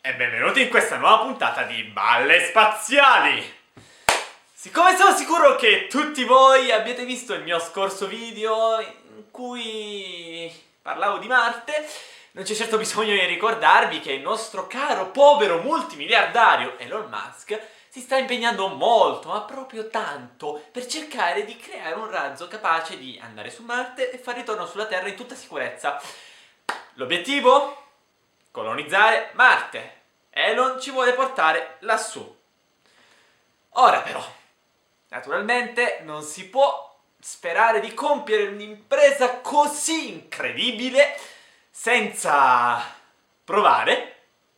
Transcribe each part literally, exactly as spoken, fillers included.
e benvenuti in questa nuova puntata di Balle Spaziali! Siccome sono sicuro che tutti voi abbiate visto il mio scorso video in cui parlavo di Marte, non c'è certo bisogno di ricordarvi che il nostro caro povero multimiliardario Elon Musk si sta impegnando molto, ma proprio tanto, per cercare di creare un razzo capace di andare su Marte e far ritorno sulla Terra in tutta sicurezza. L'obiettivo? Colonizzare Marte. Elon ci vuole portare lassù. Ora però, naturalmente non si può sperare di compiere un'impresa così incredibile senza provare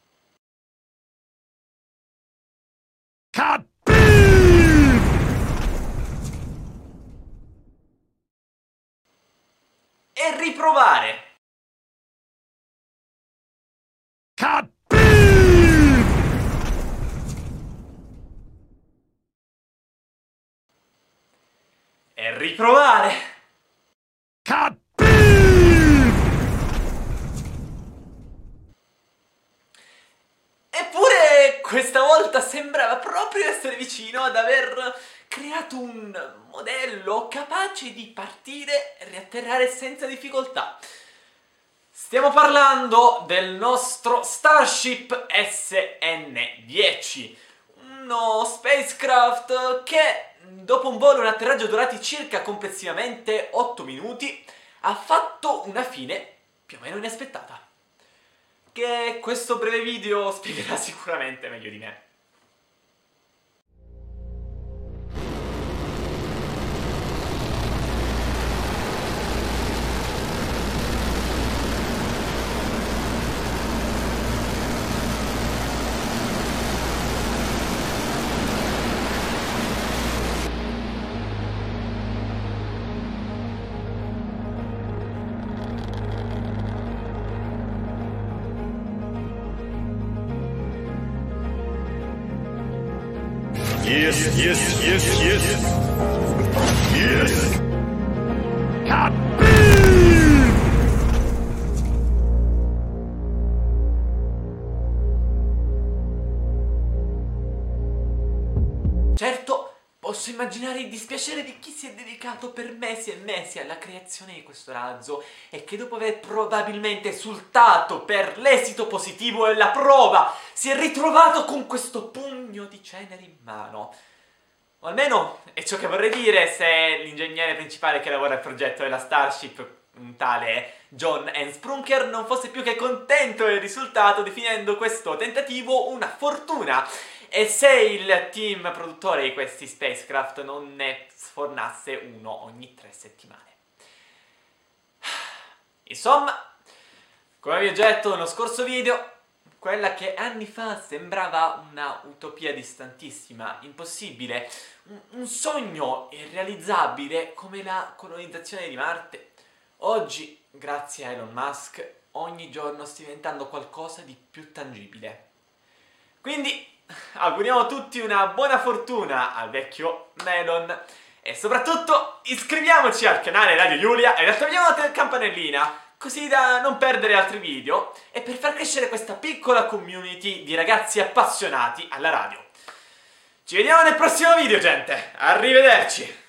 e riprovare. E riprovare. Eppure questa volta sembrava proprio essere vicino ad aver creato un modello capace di partire e riatterrare senza difficoltà. Stiamo parlando del nostro Starship S N dieci, uno spacecraft che dopo un volo e un atterraggio durati circa complessivamente otto minuti ha fatto una fine più o meno inaspettata, che questo breve video spiegherà sicuramente meglio di me. Yes, yes, yes, yes. Yes. Certo, posso immaginare il dispiacere di chi si è dedicato per mesi e mesi alla creazione di questo razzo e che dopo aver probabilmente esultato per l'esito positivo della prova si è ritrovato con questo pugno di cenere in mano. O almeno è ciò che vorrei dire se l'ingegnere principale che lavora al progetto della Starship, un tale John N. Sprunker, non fosse più che contento del risultato, definendo questo tentativo una fortuna, e se il team produttore di questi spacecraft non ne sfornasse uno ogni tre settimane. Insomma, come vi ho già detto nello scorso video, quella che anni fa sembrava una utopia distantissima, impossibile, un, un sogno irrealizzabile come la colonizzazione di Marte, oggi, grazie a Elon Musk, ogni giorno sta diventando qualcosa di più tangibile. Quindi auguriamo tutti una buona fortuna al vecchio Elon e soprattutto iscriviamoci al canale Radio Giulia e attiviamo la campanellina così da non perdere altri video e per far crescere questa piccola community di ragazzi appassionati alla radio. Ci vediamo nel prossimo video, gente! Arrivederci!